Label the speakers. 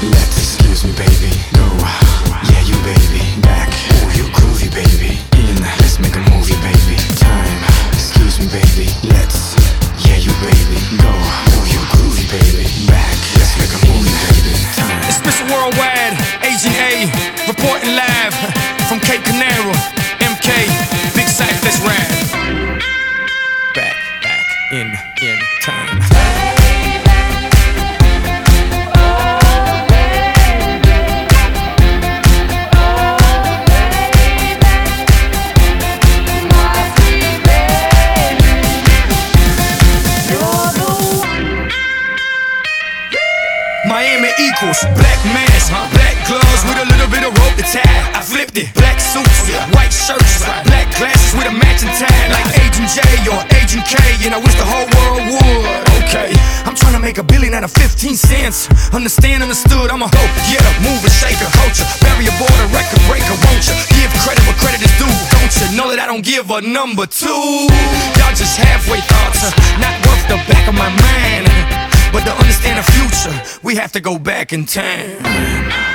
Speaker 1: Let's, excuse me baby, go. Yeah you baby, back. Ooh you groovy baby. In, let's make a movie baby. Time, excuse me baby, let's. Yeah you baby, go. Ooh you groovy baby, back. Let's make a movie baby. Time.
Speaker 2: It's Mr. Worldwide, Agent A, reporting live from Cape Canaveral. MK, Big Sack, let's ride. Back in time. Miami equals black mask, black gloves with a little bit of rope to tie. I flipped it, black suits, white shirts, black glasses with a matching tie, like Agent J or Agent K, and I wish the whole world would. Okay, I'm trying to make $1 billion out of 15 cents. Understand, understood, I'm a go getter, mover, shaker, culture, barrier border, record breaker, won't you? Give credit where credit is due, don't you? Know that I don't give a number two. Y'all just halfway thoughts, not worth the back of my mind. But to understand the future, we have to go back in time.